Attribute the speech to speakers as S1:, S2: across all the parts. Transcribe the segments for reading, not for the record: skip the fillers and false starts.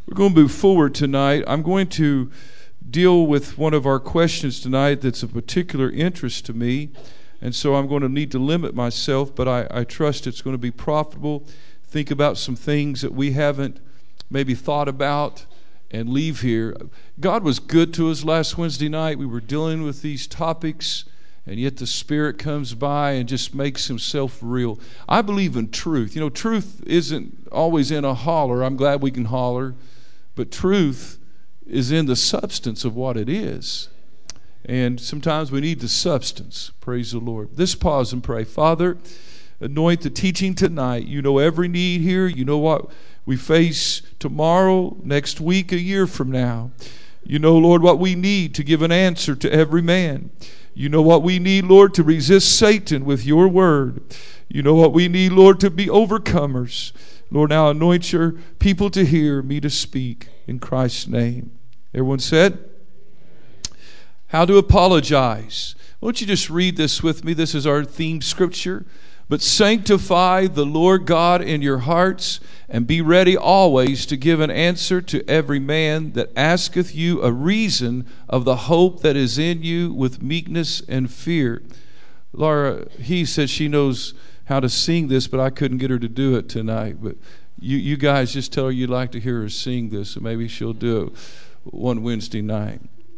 S1: We're going to move forward tonight. I'm going to deal with one of our questions tonight that's of particular interest to me. And so I'm going to need to limit myself, but I trust it's going to be profitable. Think about some things that we haven't maybe thought about and leave here. God was good to us last Wednesday night. We were dealing with these topics, and yet the Spirit comes by and just makes himself real. I believe in truth. You know, truth isn't always in a holler. I'm glad we can holler. But truth is in the substance of what it is. And sometimes we need the substance. Praise the Lord. Let's pause and pray. Father, anoint the teaching tonight. You know every need here. You know what we face tomorrow, next week, a year from now. You know, Lord, what we need to give an answer to every man. You know what we need, Lord, to resist Satan with your word. You know what we need, Lord, to be overcomers. Lord, now anoint your people to hear, me to speak, in Christ's name. Everyone said? How to apologize. Won't you just read this with me? This is our theme scripture. But sanctify the Lord God in your hearts, and be ready always to give an answer to every man that asketh you a reason of the hope that is in you with meekness and fear. Laura, he said she knows how to sing this, but I couldn't get her to do it tonight. But you guys just tell her you'd like to hear her sing this, so maybe she'll do it one Wednesday night.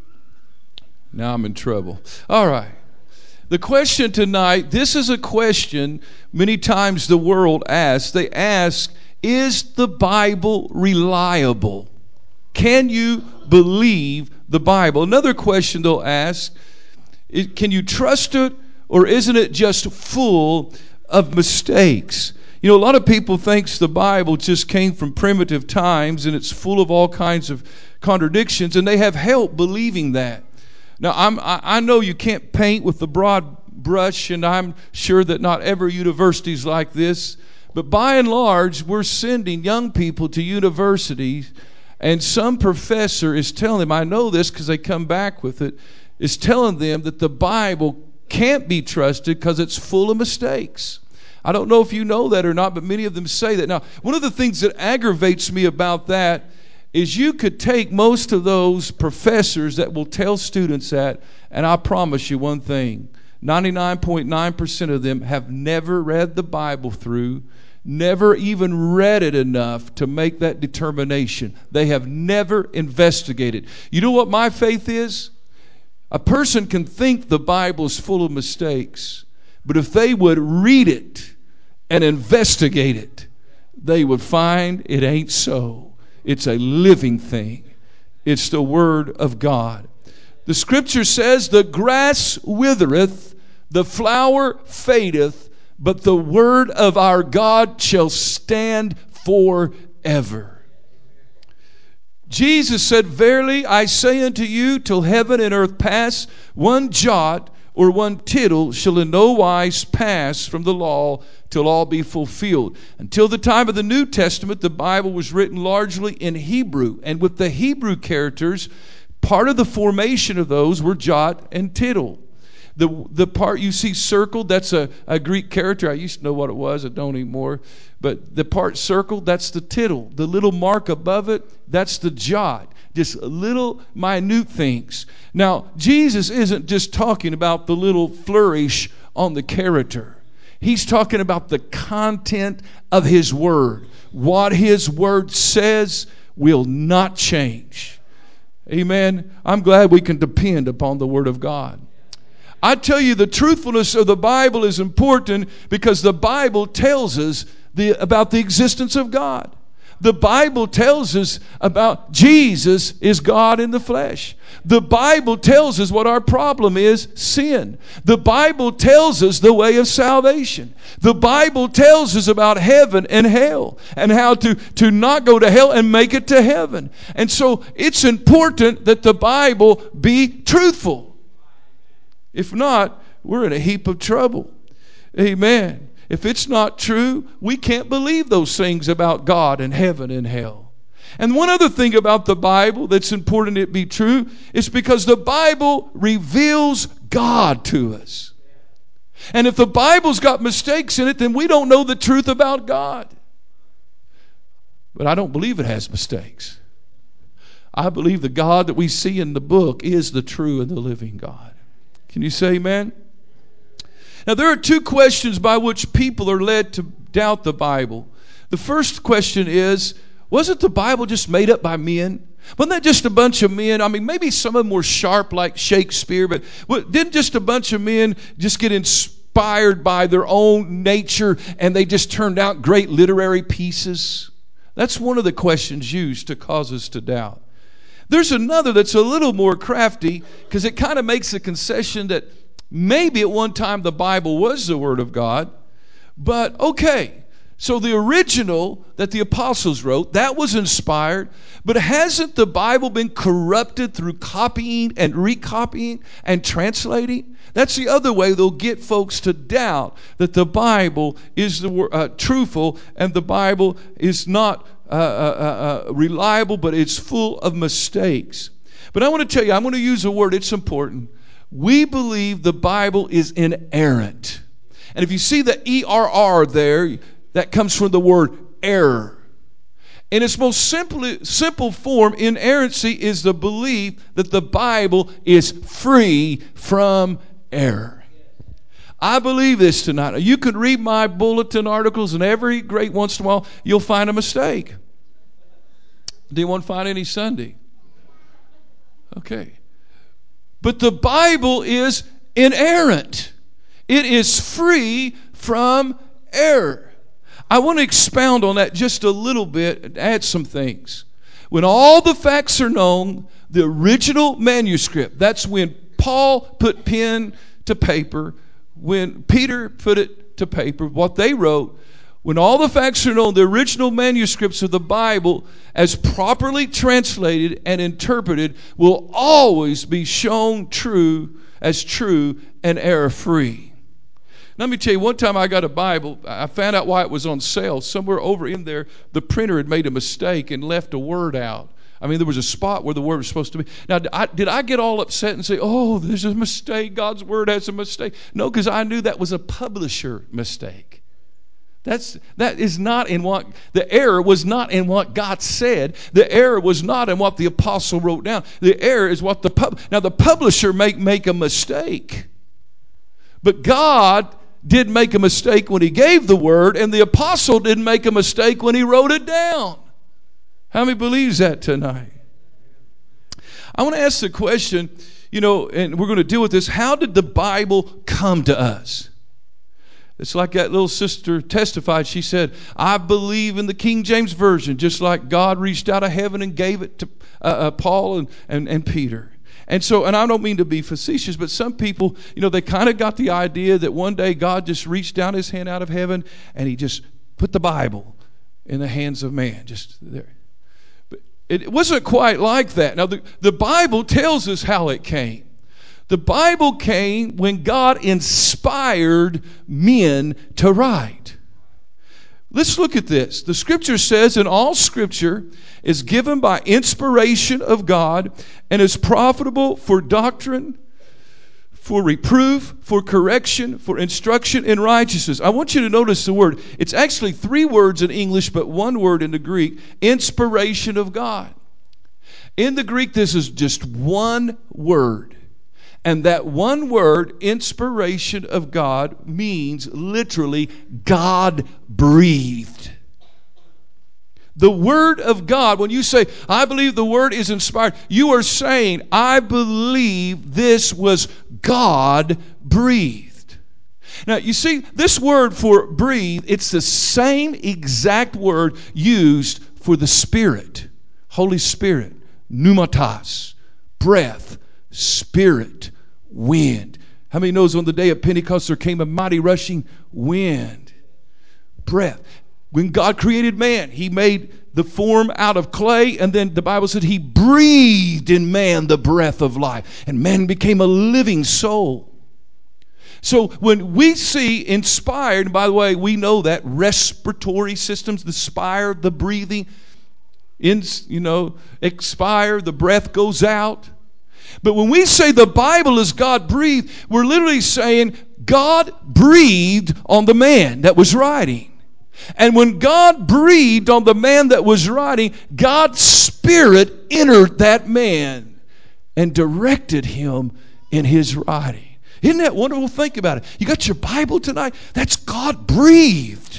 S1: Now I'm in trouble. All right. The question tonight, this is a question many times the world asks. They ask, is the Bible reliable? Can you believe the Bible? Another question they'll ask, can you trust it, or isn't it just full of mistakes? You know, a lot of people think the Bible just came from primitive times and it's full of all kinds of contradictions, and they have help believing that. Now, I know you can't paint with the broad brush, and I'm sure that not every university is like this, but by and large, we're sending young people to universities, and some professor is telling them, I know this because they come back with it, is telling them that the Bible can't be trusted because it's full of mistakes. I don't know if you know that or not, but many of them say that. Now, one of the things that aggravates me about that is you could take most of those professors that will tell students that, and I promise you one thing, 99.9% of them have never read the Bible through, never even read it enough to make that determination. They have never investigated. You know what my faith is? A person can think the Bible is full of mistakes, but if they would read it and investigate it, they would find it ain't so. It's a living thing. It's the Word of God. The Scripture says, the grass withereth, the flower fadeth, but the Word of our God shall stand forever. Jesus said, verily I say unto you, till heaven and earth pass, one jot or one tittle shall in no wise pass from the law till all be fulfilled. Until the time of the New Testament, the Bible was written largely in Hebrew. And with the Hebrew characters, part of the formation of those were jot and tittle. The part you see circled, that's a Greek character. I used to know what it was. I don't anymore. But the part circled, that's the tittle. The little mark above it, that's the jot. Just little minute things. Now, Jesus isn't just talking about the little flourish on the character. He's talking about the content of His Word. What His Word says will not change. Amen. I'm glad we can depend upon the Word of God. I tell you, the truthfulness of the Bible is important because the Bible tells us about the existence of God. The Bible tells us about Jesus is God in the flesh. The Bible tells us what our problem is, sin. The Bible tells us the way of salvation. The Bible tells us about heaven and hell and how to not go to hell and make it to heaven. And so it's important that the Bible be truthful. If not, we're in a heap of trouble. Amen. If it's not true, we can't believe those things about God and heaven and hell. And one other thing about the Bible that's important it be true is because the Bible reveals God to us. And if the Bible's got mistakes in it, then we don't know the truth about God. But I don't believe it has mistakes. I believe the God that we see in the book is the true and the living God. Can you say amen? Now, there are two questions by which people are led to doubt the Bible. The first question is, wasn't the Bible just made up by men? Wasn't that just a bunch of men? I mean, maybe some of them were sharp like Shakespeare, but didn't just a bunch of men just get inspired by their own nature and they just turned out great literary pieces? That's one of the questions used to cause us to doubt. There's another that's a little more crafty because it kind of makes a concession that maybe at one time the Bible was the Word of God, but okay. So the original that the apostles wrote, that was inspired, but hasn't the Bible been corrupted through copying and recopying and translating? That's the other way they'll get folks to doubt that the Bible is truthful and the Bible is not reliable, but it's full of mistakes. But I want to tell you, I'm going to use a word, it's important. We believe the Bible is inerrant. And if you see the ERR there, that comes from the word error. In its most simple form, inerrancy is the belief that the Bible is free from error. I believe this tonight. Now, you can read my bulletin articles, and every great once in a while, you'll find a mistake. Do you want to find any Sunday? Okay. But the Bible is inerrant. It is free from error. I want to expound on that just a little bit and add some things. When all the facts are known, the original manuscript, that's when Paul put pen to paper, when Peter put it to paper, what they wrote, when all the facts are known, the original manuscripts of the Bible, as properly translated and interpreted, will always be shown true and error-free. Let me tell you, one time I got a Bible. I found out why it was on sale. Somewhere over in there, the printer had made a mistake and left a word out. I mean, there was a spot where the word was supposed to be. Now, did I get all upset and say, oh, there's a mistake, God's word has a mistake? No, because I knew that was a publisher mistake. That is not in what, the error was not in what God said. The error was not in what the apostle wrote down. The error is what the publisher make a mistake. But God did make a mistake when he gave the word, and the apostle didn't make a mistake when he wrote it down. How many believes that tonight? I want to ask the question, and we're going to deal with this. How did the Bible come to us? It's like that little sister testified. She said, I believe in the King James Version, just like God reached out of heaven and gave it to Paul and Peter. And I don't mean to be facetious, but some people, they kind of got the idea that one day God just reached down his hand out of heaven and he just put the Bible in the hands of man, just there. But it wasn't quite like that. Now, the Bible tells us how it came. The Bible came when God inspired men to write. Let's look at this. The Scripture says, and all Scripture is given by inspiration of God and is profitable for doctrine, for reproof, for correction, for instruction in righteousness. I want you to notice the word. It's actually 3 words in English, but 1 word in the Greek. Inspiration of God. In the Greek, this is just 1 word. And that 1 word, inspiration of God, means literally God breathed. The Word of God, when you say, I believe the Word is inspired, you are saying, I believe this was God breathed. Now, you see, this word for breathe, it's the same exact word used for the Spirit. Holy Spirit, pneumatos, breath, Spirit, wind. How many knows on the day of Pentecost there came a mighty rushing wind? Breath. When God created man, he made the form out of clay, and then the Bible said he breathed in man the breath of life, and man became a living soul. So when we see inspired, and by the way, we know that respiratory systems, the spire, the breathing, expire, the breath goes out. But when we say the Bible is God breathed, we're literally saying God breathed on the man that was writing. And when God breathed on the man that was writing, God's Spirit entered that man and directed him in his writing. Isn't that wonderful? Think about it. You got your Bible tonight? That's God breathed.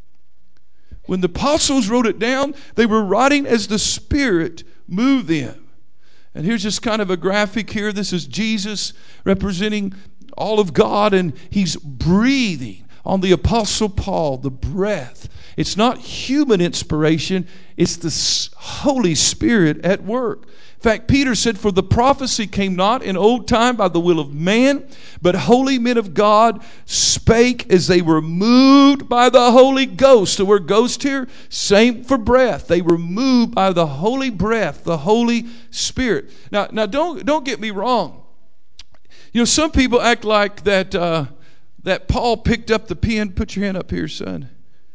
S1: When the apostles wrote it down, they were writing as the Spirit moved them. And here's just kind of a graphic here. This is Jesus representing all of God, and he's breathing on the Apostle Paul, the breath. It's not human inspiration, it's the Holy Spirit at work. In fact, Peter said, for the prophecy came not in old time by the will of man, but holy men of God spake as they were moved by the Holy Ghost. The word ghost here, same for breath. They were moved by the Holy breath, the Holy Spirit. Now don't get me wrong. You know, some people act like that Paul picked up the pen. Put your hand up here, son.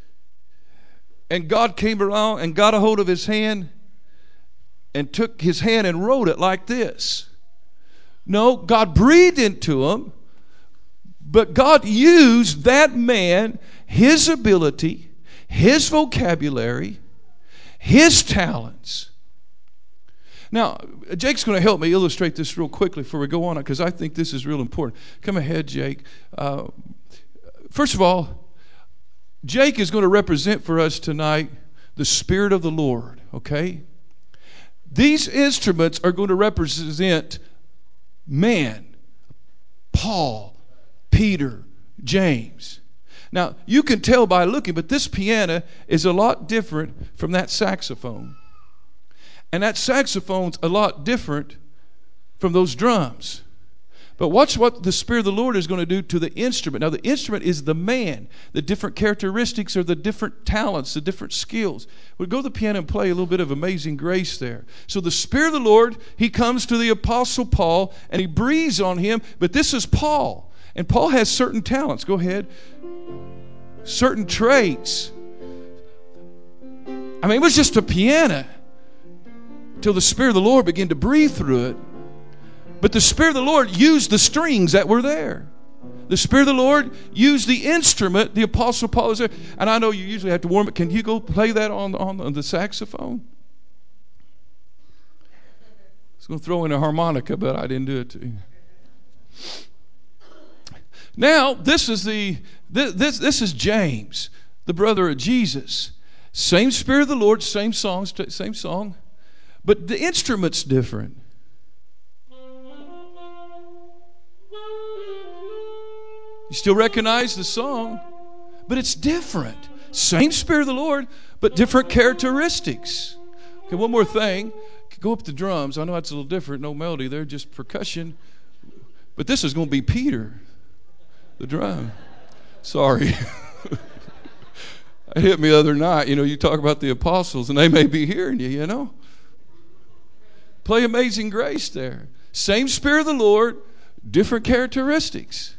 S1: And God came along and got a hold of his hand and took his hand and wrote it like this. No, God breathed into him, but God used that man, his ability, his vocabulary, his talents. Now, Jake's going to help me illustrate this real quickly before we go on, because I think this is real important. Come ahead, Jake. First of all, Jake is going to represent for us tonight the Spirit of the Lord, okay? These instruments are going to represent man, Paul, Peter, James. Now, you can tell by looking, but this piano is a lot different from that saxophone. And that saxophone's a lot different from those drums. But watch what the Spirit of the Lord is going to do to the instrument. Now, the instrument is the man. The different characteristics are the different talents, the different skills. We'll go to the piano and play a little bit of Amazing Grace there. So the Spirit of the Lord, he comes to the Apostle Paul, and he breathes on him. But this is Paul. And Paul has certain talents. Go ahead. Certain traits. I mean, it was just a piano till the Spirit of the Lord began to breathe through it. But the Spirit of the Lord used the strings that were there. The Spirit of the Lord used the instrument. The Apostle Paul was there. And I know you usually have to warm it. Can you go play that on the saxophone? I was going to throw in a harmonica, but I didn't do it to you. Now, this is James, the brother of Jesus. Same Spirit of the Lord, same songs, same song. But the instrument's different. You still recognize the song, but it's different. Same Spirit of the Lord, but different characteristics. Okay, one more thing. Go up the drums. I know that's a little different. No melody there, just percussion. But this is going to be Peter, the drum. Sorry. It hit me the other night. You know, you talk about the apostles, and they may be hearing you, you know. Play Amazing Grace there. Same Spirit of the Lord, different characteristics.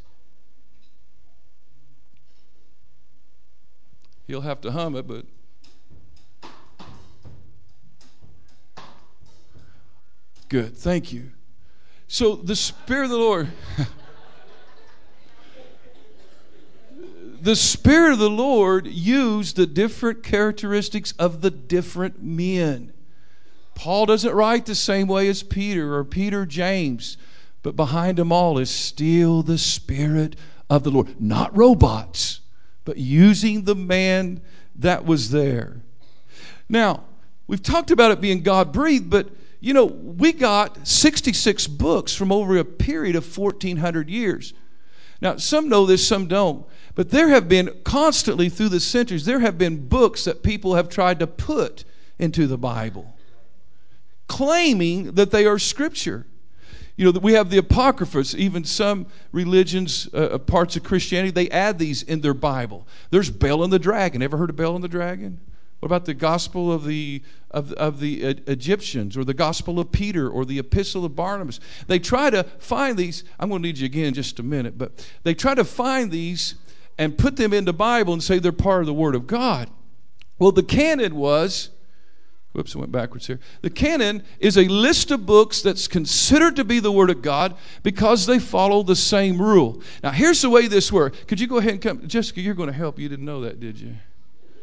S1: He'll have to hum it, but good. Thank you. So the Spirit of the Lord, the Spirit of the Lord used the different characteristics of the different men. Paul doesn't write the same way as Peter or Peter James, but behind them all is still the Spirit of the Lord. Not robots, but using the man that was there. Now, we've talked about it being God-breathed, but, you know, we got 66 books from over a period of 1,400 years. Now, some know this, some don't. But there have been constantly through the centuries, there have been books that people have tried to put into the Bible, claiming that they are Scripture. You know, we have the Apocryphas. Even some religions, parts of Christianity, they add these in their Bible. There's Bel and the Dragon. Ever heard of Bel and the Dragon? What about the Gospel of the Egyptians, or the Gospel of Peter, or the Epistle of Barnabas? They try to find these. I'm going to need you again in just a minute, but they try to find these and put them in the Bible and say they're part of the Word of God. Well, the canon was. Whoops, I went backwards here. The canon is a list of books that's considered to be the Word of God because they follow the same rule. Now, here's the way this works. Could you go ahead and come? Jessica, you're going to help. You didn't know that, did you?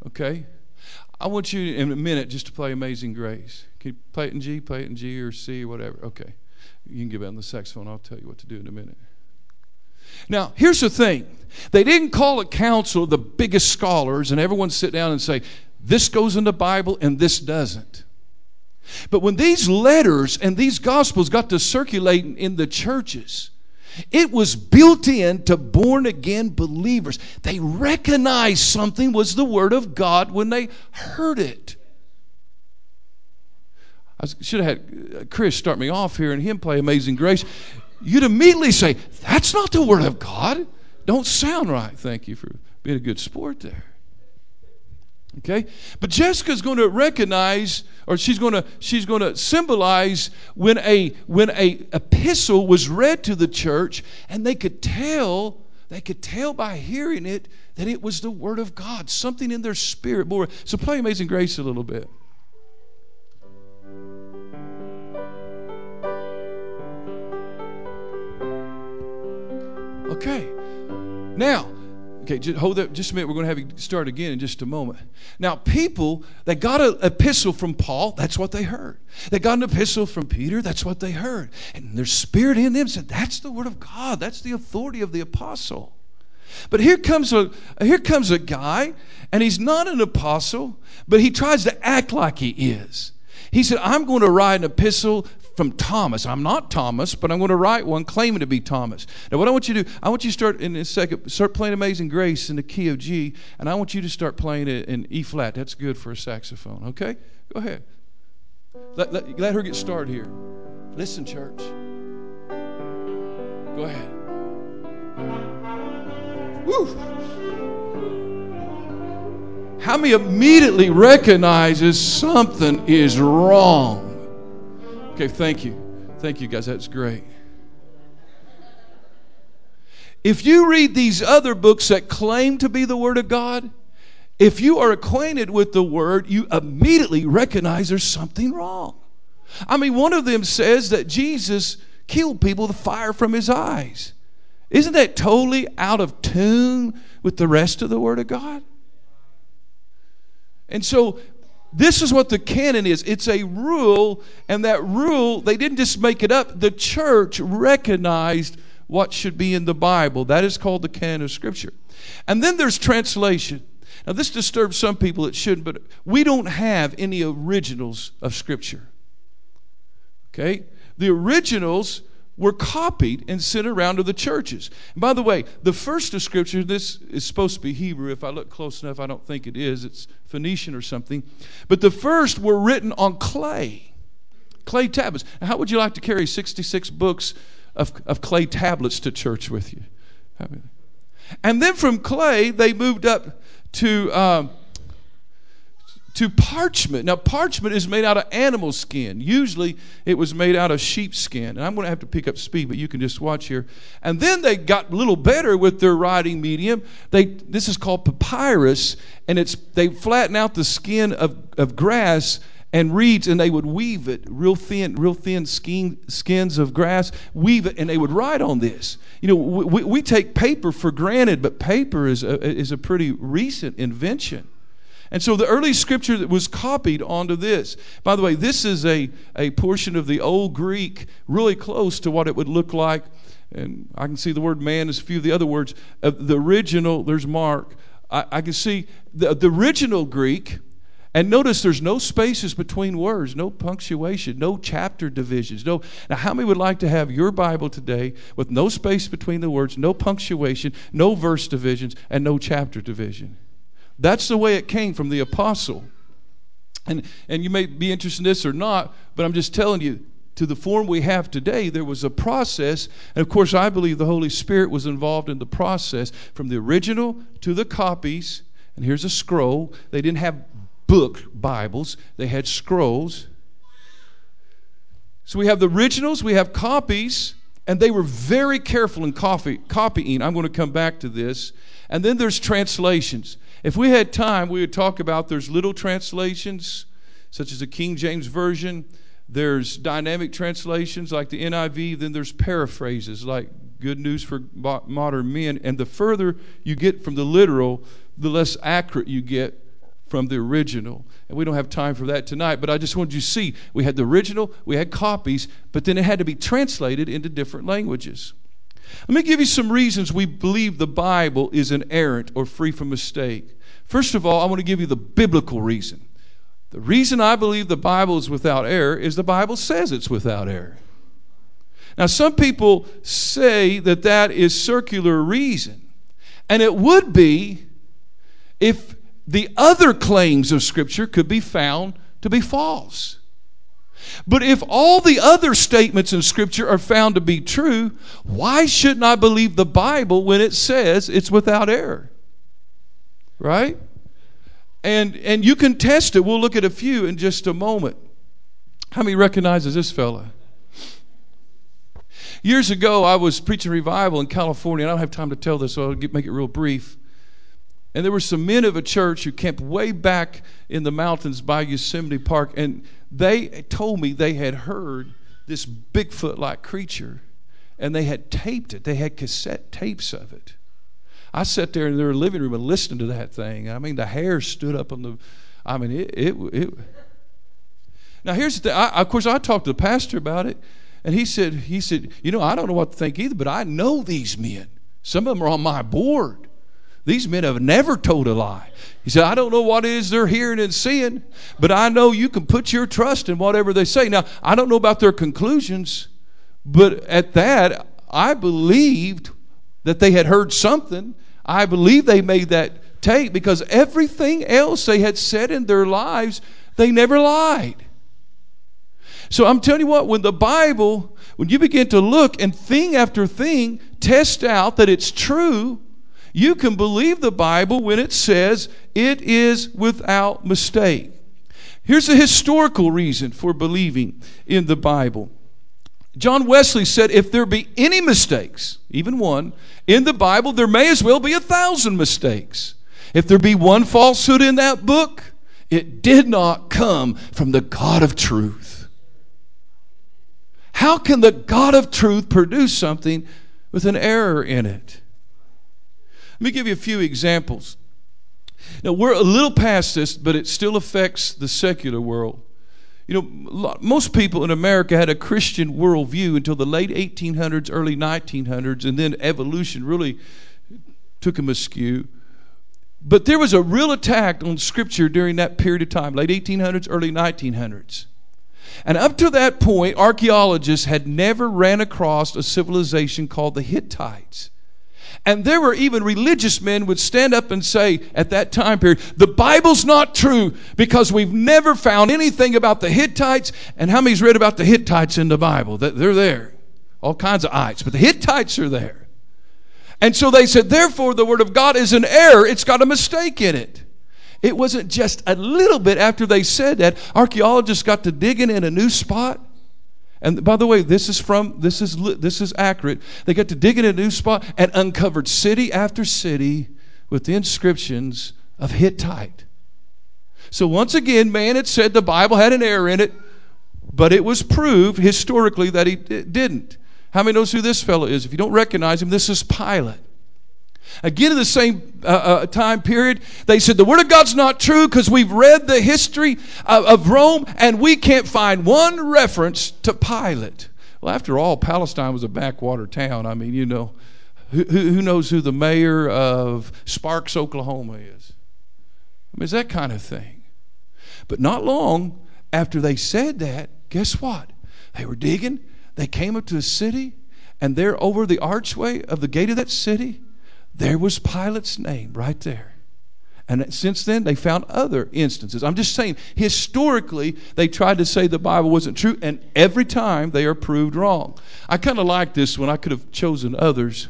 S1: Okay? I want you in a minute just to play Amazing Grace. Can you play it in G or C or whatever? Okay. You can give it on the saxophone. I'll tell you what to do in a minute. Now, here's the thing. They didn't call a council of the biggest scholars and everyone sit down and say, this goes in the Bible and this doesn't. But when these letters and these gospels got to circulating in the churches, it was built in to born-again believers. They recognized something was the Word of God when they heard it. I should have had Chris start me off here and him play Amazing Grace. You'd immediately say, that's not the Word of God. Don't sound right. Thank you for being a good sport there. Okay? But Jessica's going to recognize, or she's going to symbolize when a epistle was read to the church, and they could tell by hearing it that it was the Word of God, something in their spirit more. So play Amazing Grace a little bit. Okay. Now, okay, just hold that just a minute. We're going to have you start again in just a moment. Now, people that got an epistle from Paul, that's what they heard. They got an epistle from Peter, that's what they heard. And their spirit in them said, that's the Word of God. That's the authority of the apostle. But here comes a guy, and he's not an apostle, but he tries to act like he is. He said, I'm going to write an epistle from Thomas. I'm not Thomas, but I'm going to write one claiming to be Thomas. Now, what I want you to do, I want you to start playing Amazing Grace in the key of G, and I want you to start playing it in E flat. That's good for a saxophone, okay? Go ahead. Let her get started here. Listen, church. Go ahead. Woo! How many immediately recognizes something is wrong? Okay, thank you. Thank you, guys. That's great. If you read these other books that claim to be the Word of God, if you are acquainted with the Word, you immediately recognize there's something wrong. I mean, one of them says that Jesus killed people with fire from his eyes. Isn't that totally out of tune with the rest of the Word of God? And so this is what the canon is. It's a rule, and that rule, they didn't just make it up. The church recognized what should be in the Bible. That is called the canon of Scripture. And then there's translation. Now, this disturbs some people. It shouldn't, but we don't have any originals of Scripture. Okay? The originals were copied and sent around to the churches. And by the way, the first of Scripture, this is supposed to be Hebrew. If I look close enough, I don't think it is. It's Phoenician or something. But the first were written on clay tablets. Now, how would you like to carry 66 books of clay tablets to church with you? And then from clay, they moved up to parchment. Now, parchment is made out of animal skin. Usually, it was made out of sheep skin. And I'm going to have to pick up speed, but you can just watch here. And then they got a little better with their writing medium. This is called papyrus, and they flatten out the skin of grass and reeds, and they would weave it, real thin skins of grass, weave it, and they would write on this. You know, we take paper for granted, but paper is a pretty recent invention. And so the early Scripture that was copied onto this. By the way, this is a portion of the Old Greek, really close to what it would look like. And I can see the word man as a few of the other words. The original, there's Mark. I can see the original Greek. And notice there's no spaces between words, no punctuation, no chapter divisions. Now, how many would like to have your Bible today with no space between the words, no punctuation, no verse divisions, and no chapter division? That's the way it came from the apostle. And you may be interested in this or not, but I'm just telling you, to the form we have today, there was a process. And of course, I believe the Holy Spirit was involved in the process from the original to the copies. And here's a scroll. They didn't have book Bibles. They had scrolls. So we have the originals, we have copies, and they were very careful in copying. I'm going to come back to this. And then there's translations. If we had time, we would talk about there's little translations, such as the King James Version. There's dynamic translations like the NIV. Then there's paraphrases like Good News for Modern Men. And the further you get from the literal, the less accurate you get from the original. And we don't have time for that tonight, but I just wanted you to see we had the original, we had copies, but then it had to be translated into different languages. Let me give you some reasons we believe the Bible is inerrant or free from mistake. First of all, I want to give you the biblical reason. The reason I believe the Bible is without error is the Bible says it's without error. Now, some people say that that is circular reason, and it would be if the other claims of Scripture could be found to be false. But if all the other statements in Scripture are found to be true, why shouldn't I believe the Bible when it says it's without error? Right? And you can test it. We'll look at a few in just a moment. How many recognizes this fella? Years ago, I was preaching revival in California. I don't have time to tell this, so I'll make it real brief. And there were some men of a church who camped way back in the mountains by Yosemite Park, and they told me they had heard this Bigfoot-like creature, and they had taped it. They had cassette tapes of it. I sat there in their living room and listened to that thing. I mean, the hair stood up on the. I mean, it. Now here's the thing. Of course, I talked to the pastor about it, and he said, you know, I don't know what to think either, but I know these men. Some of them are on my board. These men have never told a lie. He said, I don't know what it is they're hearing and seeing, but I know you can put your trust in whatever they say. Now, I don't know about their conclusions, but at that, I believed that they had heard something. I believe they made that tape because everything else they had said in their lives, they never lied. So I'm telling you what, when the Bible, when you begin to look and thing after thing test out that it's true, you can believe the Bible when it says it is without mistake. Here's a historical reason for believing in the Bible. John Wesley said, if there be any mistakes, even one, in the Bible, there may as well be 1,000 mistakes. If there be one falsehood in that book, it did not come from the God of truth. How can the God of truth produce something with an error in it? Let me give you a few examples. Now, we're a little past this, but it still affects the secular world. You know, most people in America had a Christian worldview until the late 1800s, early 1900s, and then evolution really took them askew. But there was a real attack on Scripture during that period of time, late 1800s, early 1900s. And up to that point, archaeologists had never ran across a civilization called the Hittites. And there were even religious men would stand up and say at that time period, the Bible's not true because we've never found anything about the Hittites. And how many's read about the Hittites in the Bible? They're there. All kinds of ites. But the Hittites are there. And so they said, therefore, the Word of God is an error. It's got a mistake in it. It wasn't just a little bit after they said that. Archaeologists got to digging in a new spot. And by the way, this is accurate. They got to dig in a new spot and uncovered city after city with the inscriptions of Hittite. So once again, man had said the Bible had an error in it, but it was proved historically that it didn't. How many knows who this fellow is? If you don't recognize him, this is Pilate. Again, in the same time period, they said the Word of God's not true because we've read the history of Rome and we can't find one reference to Pilate. Well, after all, Palestine was a backwater town. I mean, you know, who knows who the mayor of Sparks, Oklahoma is? I mean, it's that kind of thing. But not long after they said that, guess what? They were digging. They came up to a city, and there over the archway of the gate of that city, there was Pilate's name right there. And since then, they found other instances. I'm just saying, historically, they tried to say the Bible wasn't true, and every time they are proved wrong. I kind of like this one. I could have chosen others.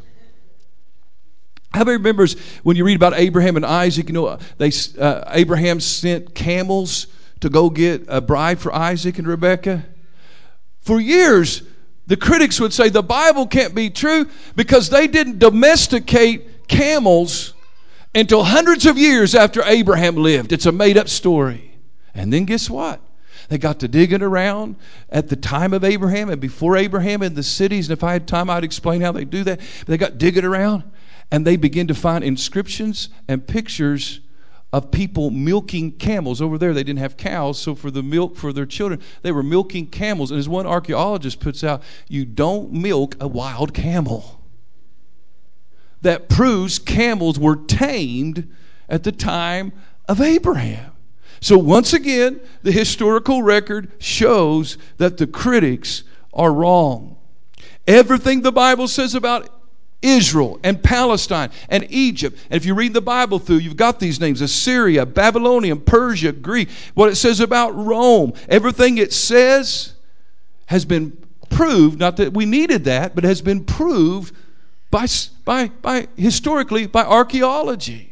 S1: How many remembers when you read about Abraham and Isaac, you know, Abraham sent camels to go get a bride for Isaac and Rebekah? For years, the critics would say the Bible can't be true because they didn't domesticate camels until hundreds of years after Abraham lived. It's a made-up story. And then guess what? They got to digging around at the time of Abraham and before Abraham in the cities. And if I had time, I'd explain how they do that. But they got digging around and they begin to find inscriptions and pictures of people milking camels. Over there, they didn't have cows, so for the milk for their children, they were milking camels. And as one archaeologist puts out, you don't milk a wild camel. That proves camels were tamed at the time of Abraham. So once again, the historical record shows that the critics are wrong. Everything the Bible says about Israel and Palestine and Egypt, and if you read the Bible through, you've got these names: Assyria, Babylonian, Persia, Greek. What it says about Rome, everything it says has been proved, not that we needed that, but has been proved by historically by archaeology.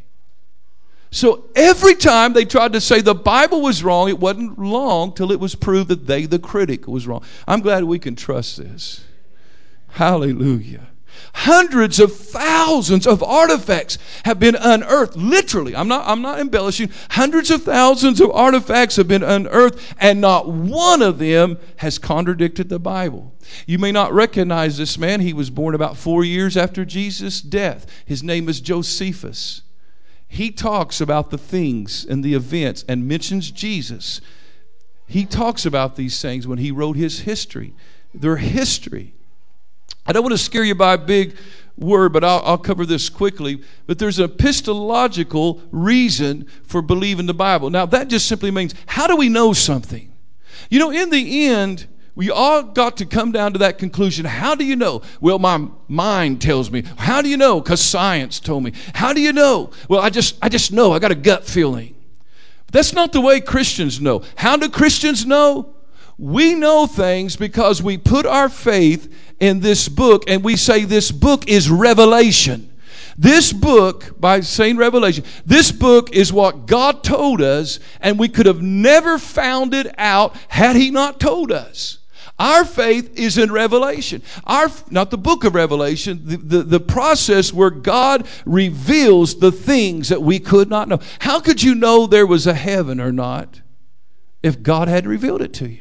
S1: So every time they tried to say the Bible was wrong, it wasn't long till it was proved that they, the critic, was wrong. I'm glad we can trust this. Hallelujah. Hundreds of thousands of artifacts have been unearthed. Literally, I'm not embellishing. Hundreds of thousands of artifacts have been unearthed, and not one of them has contradicted the Bible. You may not recognize this man. He was born about 4 years after Jesus' death. His name is Josephus. He talks about the things and the events and mentions Jesus. He talks about these things when he wrote his history. Their history. I don't want to scare you by a big word, but I'll cover this quickly. But there's an epistemological reason for believing the Bible. Now, that just simply means, how do we know something? You know, in the end, we all got to come down to that conclusion. How do you know? Well, my mind tells me. How do you know? Because science told me. How do you know? Well, I just know. I got a gut feeling. But that's not the way Christians know. How do Christians know? We know things because we put our faith in this book, and we say this book is revelation. This book, by saying revelation, this book is what God told us, and we could have never found it out had He not told us. Our faith is in Revelation. Not the book of Revelation, the process where God reveals the things that we could not know. How could you know there was a heaven or not if God hadn't revealed it to you?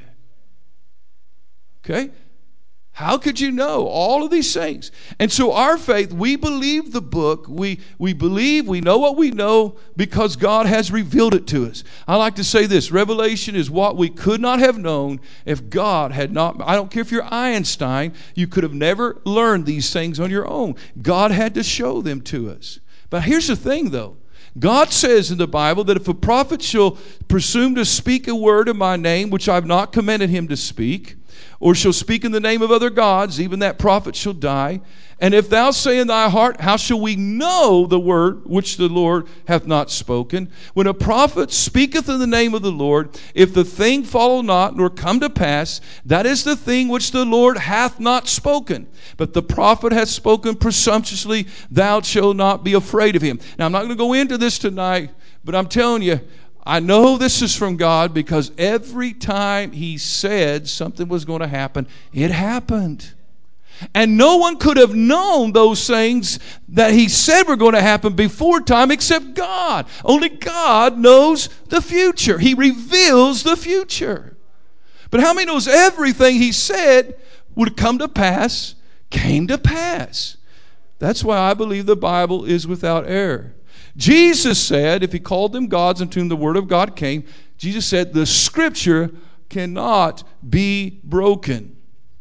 S1: Okay? How could you know all of these things? And so our faith, we believe the book. We believe, we know what we know because God has revealed it to us. I like to say this: Revelation is what we could not have known if God had not. I don't care if you're Einstein, you could have never learned these things on your own. God had to show them to us. But here's the thing, though. God says in the Bible that if a prophet shall presume to speak a word in my name, which I've not commanded him to speak, or shall speak in the name of other gods, even that prophet shall die. And if thou say in thy heart, how shall we know the word which the Lord hath not spoken? When a prophet speaketh in the name of the Lord, if the thing follow not, nor come to pass, that is the thing which the Lord hath not spoken. But the prophet hath spoken presumptuously, thou shalt not be afraid of him. Now, I'm not going to go into this tonight, but I'm telling you, I know this is from God because every time He said something was going to happen, it happened. And no one could have known those things that He said were going to happen before time except God. Only God knows the future. He reveals the future. But how many knows everything He said would come to pass, came to pass? That's why I believe the Bible is without error. Jesus said, if He called them gods unto whom the word of God came, Jesus said, the Scripture cannot be broken.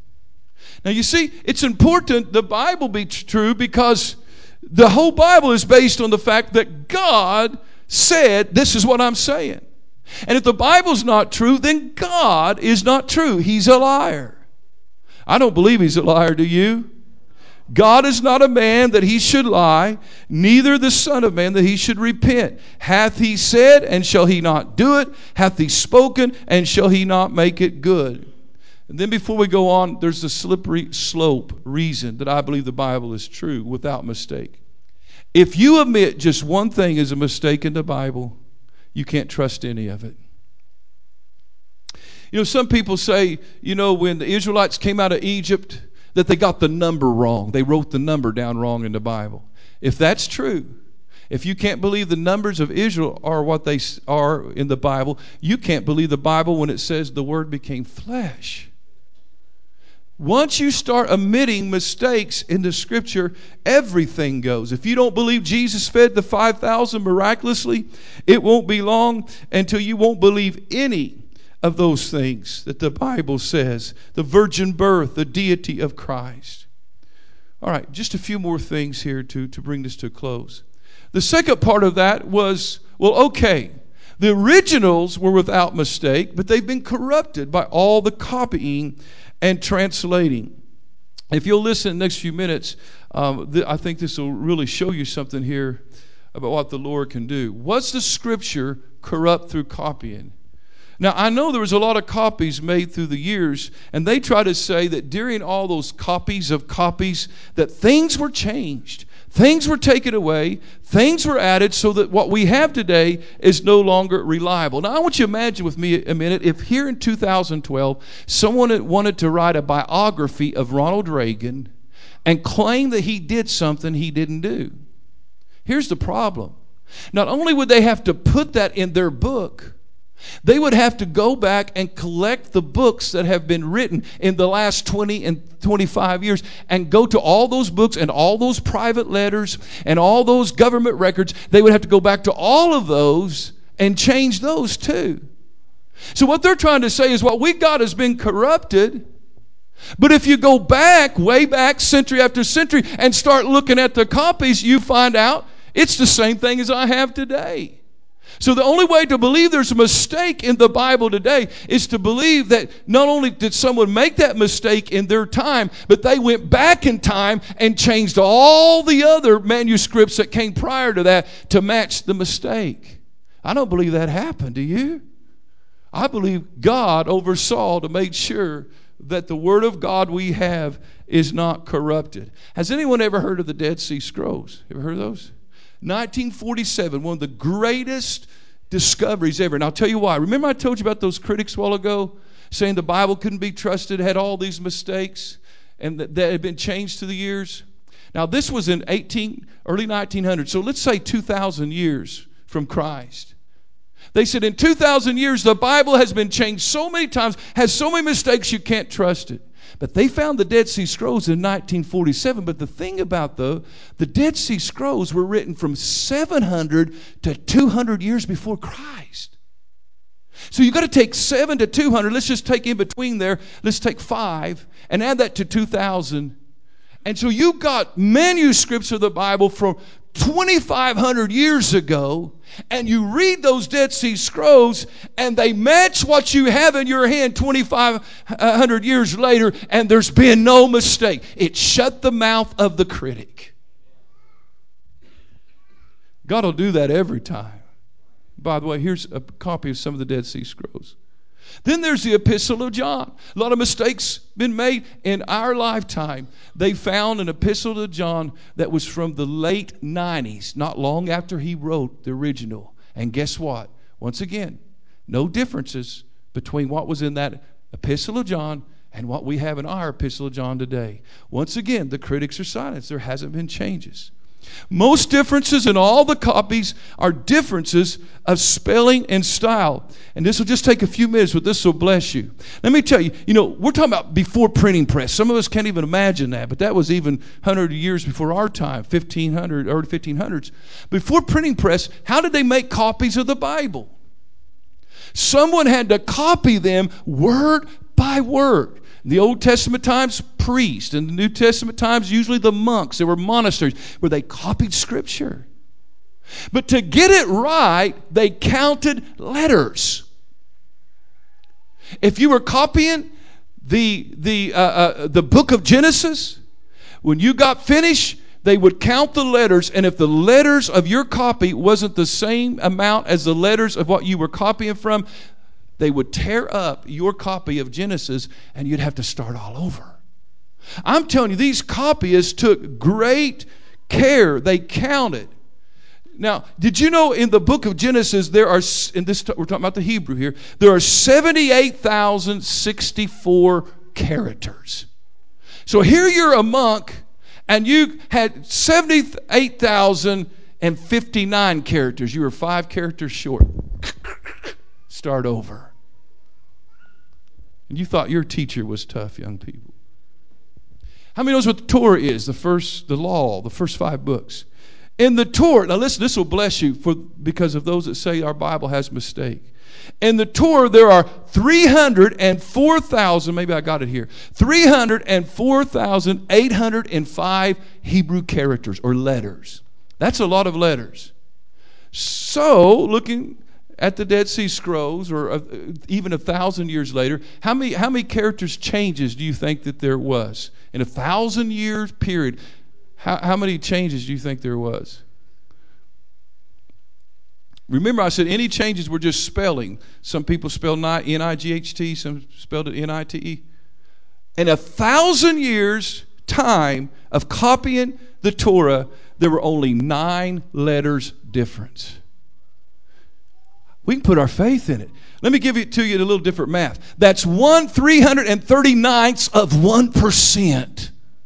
S1: Now you see, it's important the Bible be true because the whole Bible is based on the fact that God said, this is what I'm saying. And if the Bible's not true, then God is not true. He's a liar. I don't believe He's a liar, do you? God is not a man that He should lie, neither the Son of Man that He should repent. Hath He said, and shall He not do it? Hath He spoken, and shall He not make it good? And then before we go on, there's the slippery slope reason that I believe the Bible is true without mistake. If you admit just one thing is a mistake in the Bible, you can't trust any of it. You know, some people say, you know, when the Israelites came out of Egypt, that they got the number wrong. They wrote the number down wrong in the Bible. If that's true, if you can't believe the numbers of Israel are what they are in the Bible, you can't believe the Bible when it says the Word became flesh. Once you start omitting mistakes in the Scripture, everything goes. If you don't believe Jesus fed the 5,000 miraculously, it won't be long until you won't believe any of those things that the Bible says. The virgin birth, the deity of Christ. All right, just a few more things here to bring this to a close. The second part of that was, well, okay, the originals were without mistake, but they've been corrupted by all the copying and translating. If you'll listen in the next few minutes, I think this will really show you something here about what the Lord can do. Was the Scripture corrupt through copying? Now, I know there was a lot of copies made through the years, and they try to say that during all those copies of copies, that things were changed. Things were taken away, things were added so that what we have today is no longer reliable. Now, I want you to imagine with me a minute if here in 2012, someone wanted to write a biography of Ronald Reagan and claim that he did something he didn't do. Here's the problem. Not only would they have to put that in their book, they would have to go back and collect the books that have been written in the last 20 and 25 years and go to all those books and all those private letters and all those government records. They would have to go back to all of those and change those too. So what they're trying to say is what we got has been corrupted. But if you go back, way back, century after century, and start looking at the copies, you find out it's the same thing as I have today. So the only way to believe there's a mistake in the Bible today is to believe that not only did someone make that mistake in their time, but they went back in time and changed all the other manuscripts that came prior to that to match the mistake. I don't believe that happened, do you? I believe God oversaw to make sure that the Word of God we have is not corrupted. Has anyone ever heard of the Dead Sea Scrolls? Ever heard of those? 1947, one of the greatest discoveries ever. And I'll tell you why. Remember I told you about those critics a while ago saying the Bible couldn't be trusted, had all these mistakes, and that had been changed through the years? Now, this was in early 1900s, so let's say 2,000 years from Christ. They said in 2,000 years, the Bible has been changed so many times, has so many mistakes, you can't trust it. But they found the Dead Sea Scrolls in 1947. But the thing about the Dead Sea Scrolls were written from 700 to 200 years before Christ. So you've got to take 7 to 200. Let's just take in between there. Let's take 5 and add that to 2,000. And so you've got manuscripts of the Bible from 2,500 years ago, and you read those Dead Sea Scrolls, and they match what you have in your hand 2,500 years later, and there's been no mistake. It shut the mouth of the critic. God will do that every time. By the way, here's a copy of some of the Dead Sea Scrolls. Then there's the Epistle of John. A lot of mistakes been made in our lifetime. They found an Epistle of John that was from the late 90s, not long after he wrote the original. And guess what? Once again, no differences between what was in that Epistle of John and what we have in our Epistle of John today. Once again, the critics are silent. There hasn't been changes. Most differences in all the copies are differences of spelling and style. And this will just take a few minutes, but this will bless you. Let me tell you, we're talking about before printing press. Some of us can't even imagine that, but that was even 100 years before our time, early 1500s. Before printing press, how did they make copies of the Bible? Someone had to copy them word by word. In the Old Testament times, priests. In the New Testament times, usually the monks. There were monasteries where they copied Scripture. But to get it right, they counted letters. If you were copying the book of Genesis, when you got finished, they would count the letters, and if the letters of your copy wasn't the same amount as the letters of what you were copying from, they would tear up your copy of Genesis, and you'd have to start all over. I'm telling you, these copyists took great care. They counted. Now, did you know in the book of Genesis, we're talking about the Hebrew here, there are 78,064 characters. So here you're a monk, and you had 78,059 characters. You were 5 characters short. Start over. And you thought your teacher was tough, young people. How many knows what the Torah is? The law, the first 5 books. In the Torah, now listen, this will bless you because of those that say our Bible has mistake. In the Torah, there are 304,000, maybe I got it here, 304,805 Hebrew characters or letters. That's a lot of letters. So, looking at the Dead Sea Scrolls, or even 1,000 years later, how many characters changes do you think that there was? In 1,000 years period, how many changes do you think there was? Remember, I said any changes were just spelling. Some people spell N-I-G-H-T, some spelled it N-I-T-E. In 1,000 years' time of copying the Torah, there were only 9 letters difference. We can put our faith in it. Let me give it to you in a little different math. That's 1/339th of 1%.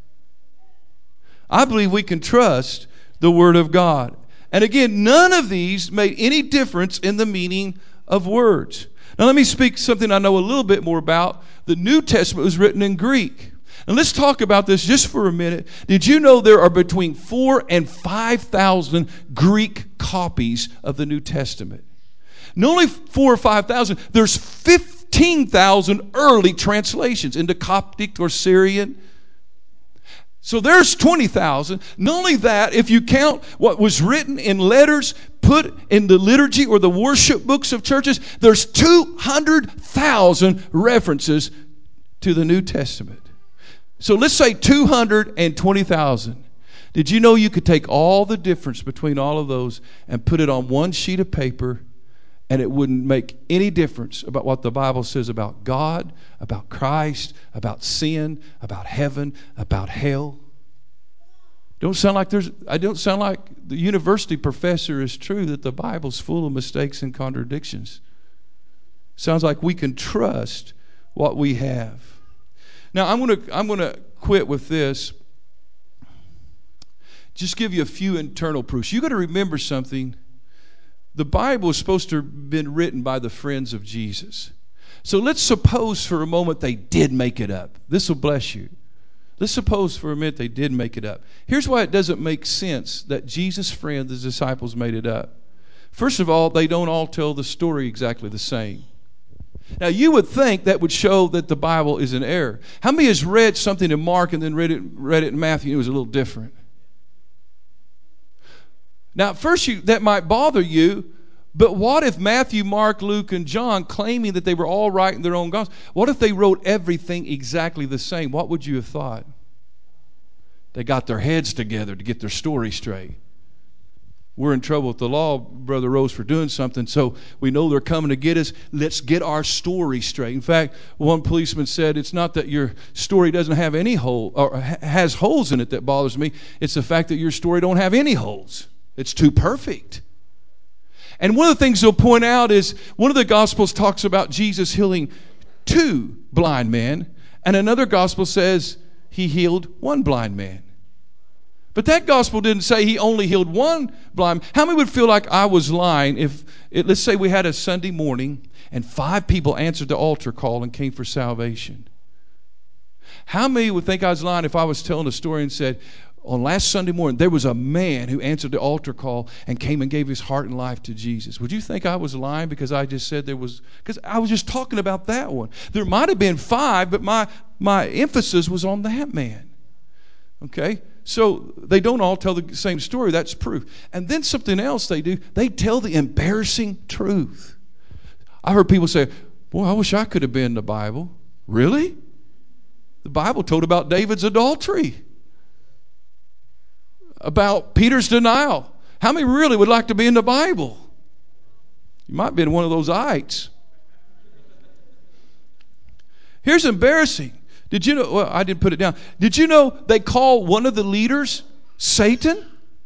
S1: I believe we can trust the Word of God. And again, none of these made any difference in the meaning of words. Now let me speak something I know a little bit more about. The New Testament was written in Greek. And let's talk about this just for a minute. Did you know there are between 4,000 and 5,000 Greek copies of the New Testament? Not only 4,000 or 5,000, there's 15,000 early translations into Coptic or Syrian. So there's 20,000. Not only that, if you count what was written in letters put in the liturgy or the worship books of churches, there's 200,000 references to the New Testament. So let's say 220,000. Did you know you could take all the difference between all of those and put it on one sheet of paper, and it wouldn't make any difference about what the Bible says about God, about Christ, about sin, about heaven, about hell? I don't sound like the university professor is true that the Bible's full of mistakes and contradictions. Sounds like we can trust what we have. Now I'm going to quit with this. Just give you a few internal proofs. You got to remember something. The Bible is supposed to have been written by the friends of Jesus. So let's suppose for a moment they did make it up. This will bless you. Let's suppose for a minute they did make it up. Here's why it doesn't make sense that Jesus' friends, the disciples, made it up. First of all, they don't all tell the story exactly the same. Now, you would think that would show that the Bible is in error. How many has read something in Mark and then read it in Matthew and it was a little different? Now, at first that might bother you, but what if Matthew, Mark, Luke, and John, claiming that they were all right in their own gospel, what if they wrote everything exactly the same? What would you have thought? They got their heads together to get their story straight. We're in trouble with the law, Brother Rose, for doing something, so we know they're coming to get us. Let's get our story straight. In fact, one policeman said, it's not that your story doesn't have any hole or has holes in it that bothers me. It's the fact that your story don't have any holes. It's too perfect. And one of the things they'll point out is one of the Gospels talks about Jesus healing 2 blind men, and another Gospel says he healed 1 blind man. But that Gospel didn't say he only healed 1 blind man. How many would feel like I was lying if, let's say we had a Sunday morning and 5 people answered the altar call and came for salvation? How many would think I was lying if I was telling a story and said, on last Sunday morning, there was a man who answered the altar call and came and gave his heart and life to Jesus? Would you think I was lying because I just said there was? Because I was just talking about that one. There might have been 5, but my emphasis was on that man. Okay? So they don't all tell the same story. That's proof. And then something else they do, they tell the embarrassing truth. I heard people say, boy, I wish I could have been in the Bible. Really? The Bible told about David's adultery. About Peter's denial. How many really would like to be in the Bible? You might be in one of those ites. Here's embarrassing. Did you know, well, I didn't put it down. Did you know they call one of the leaders Satan?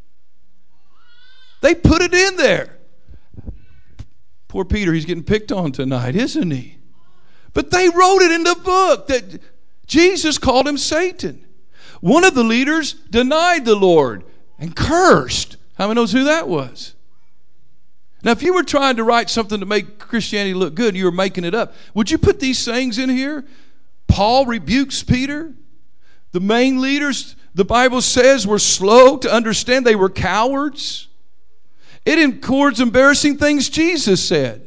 S1: They put it in there. Poor Peter, he's getting picked on tonight, isn't he? But they wrote it in the book that Jesus called him Satan. One of the leaders denied the Lord and cursed. How many knows who that was? Now, if you were trying to write something to make Christianity look good and you were making it up, would you put these sayings in here? Paul rebukes Peter. The main leaders, the Bible says, were slow to understand. They were cowards. It records embarrassing things Jesus said,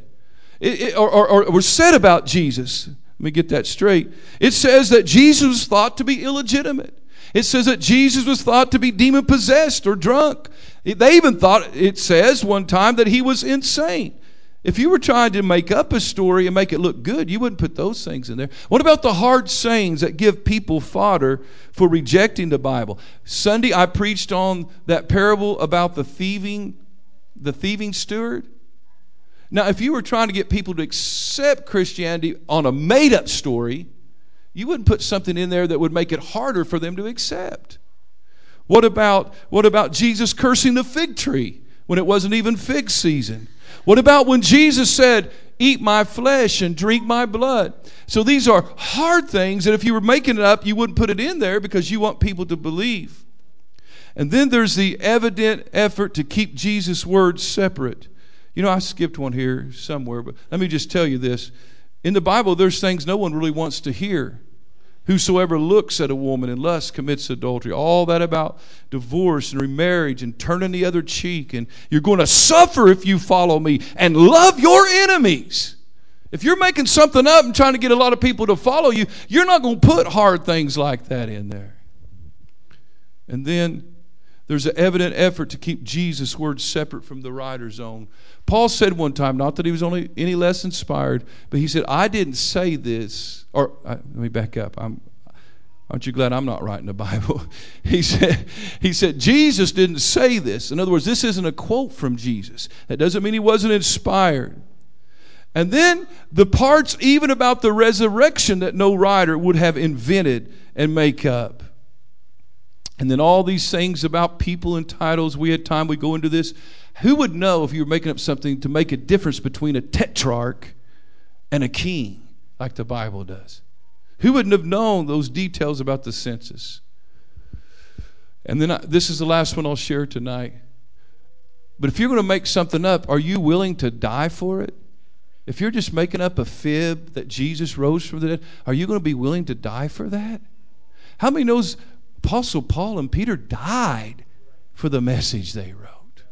S1: or were said about Jesus. Let me get that straight. It says that Jesus was thought to be illegitimate. It says that Jesus was thought to be demon-possessed or drunk. They even thought, it says one time, that he was insane. If you were trying to make up a story and make it look good, you wouldn't put those things in there. What about the hard sayings that give people fodder for rejecting the Bible? Sunday, I preached on that parable about the thieving steward. Now, if you were trying to get people to accept Christianity on a made-up story, you wouldn't put something in there that would make it harder for them to accept. What about Jesus cursing the fig tree when it wasn't even fig season? What about when Jesus said, "Eat my flesh and drink my blood"? So these are hard things that if you were making it up, you wouldn't put it in there because you want people to believe. And then there's the evident effort to keep Jesus' words separate. You know, I skipped one here somewhere, but let me just tell you this. In the Bible, there's things no one really wants to hear. Whosoever looks at a woman in lust commits adultery. All that about divorce and remarriage and turning the other cheek. And you're going to suffer if you follow me. And love your enemies. If you're making something up and trying to get a lot of people to follow you, you're not going to put hard things like that in there. And then there's an evident effort to keep Jesus' words separate from the writer's own. Paul said one time, not that he was only any less inspired, but he said, I didn't say this. Let me back up. Aren't you glad I'm not writing the Bible? He said, Jesus didn't say this. In other words, this isn't a quote from Jesus. That doesn't mean he wasn't inspired. And then the parts even about the resurrection that no writer would have invented and make up. And then all these things about people and titles. We had time, we go into this. Who would know if you were making up something to make a difference between a tetrarch and a king like the Bible does? Who wouldn't have known those details about the census? And then this is the last one I'll share tonight. But if you're going to make something up, are you willing to die for it? If you're just making up a fib that Jesus rose from the dead, are you going to be willing to die for that? How many knows Apostle Paul and Peter died for the message they wrote?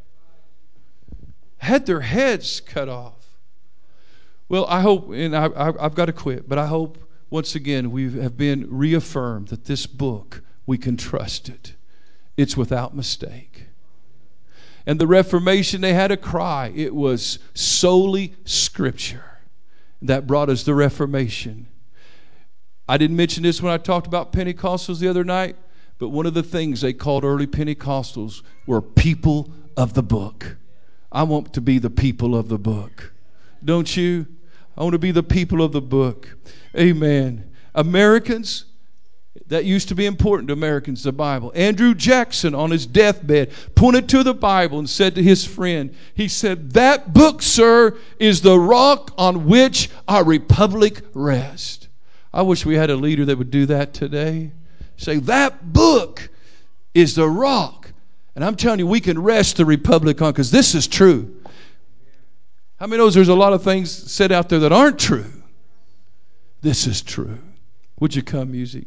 S1: Had their heads cut off. Well, I hope, and I've got to quit, but I hope once again we have been reaffirmed that this book, we can trust it. It's without mistake. And the Reformation, they had a cry. It was solely Scripture. That brought us the Reformation. I didn't mention this when I talked about Pentecostals the other night, but one of the things they called early Pentecostals were people of the book. I want to be the people of the book. Don't you? I want to be the people of the book. Amen. Americans, that used to be important to Americans, the Bible. Andrew Jackson on his deathbed pointed to the Bible and said to his friend, he said, "That book, sir, is the rock on which our republic rests." I wish we had a leader that would do that today. Say, that book is the rock. And I'm telling you, we can rest the republic on, because this is true. How many knows there's a lot of things said out there that aren't true? This is true. Would you come, music?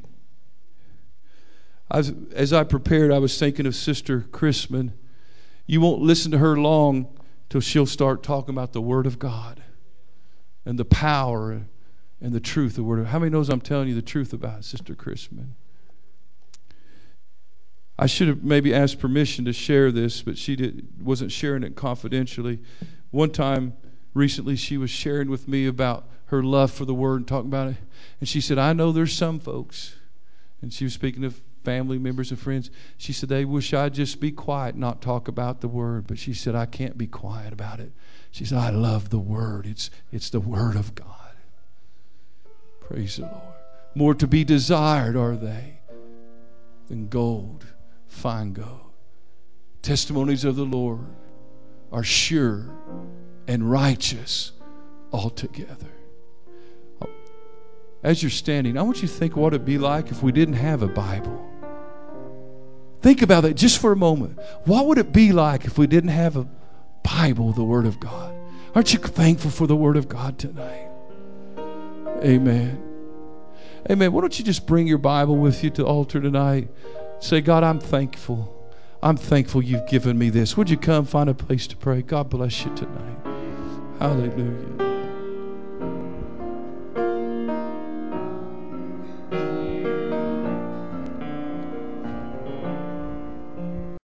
S1: As I prepared, I was thinking of Sister Chrisman. You won't listen to her long till she'll start talking about the Word of God and the power and the truth of the Word. How many knows I'm telling you the truth about it, Sister Chrisman? I should have maybe asked permission to share this, but she wasn't sharing it confidentially. One time recently, she was sharing with me about her love for the Word and talking about it. And she said, I know there's some folks, and she was speaking of family members and friends. She said, they wish I'd just be quiet and not talk about the Word. But she said, I can't be quiet about it. She said, I love the Word. It's the Word of God. Praise the Lord. More to be desired are they than gold, fine gold. Testimonies of the Lord are sure and righteous altogether. As you're standing, I want you to think what it'd be like if we didn't have a Bible. Think about that just for a moment. What would it be like if we didn't have a Bible, the Word of God? Aren't you thankful for the Word of God tonight? Amen. Amen. Why don't you just bring your Bible with you to the altar tonight? Say, God, I'm thankful. I'm thankful you've given me this. Would you come find a place to pray? God bless you tonight. Hallelujah.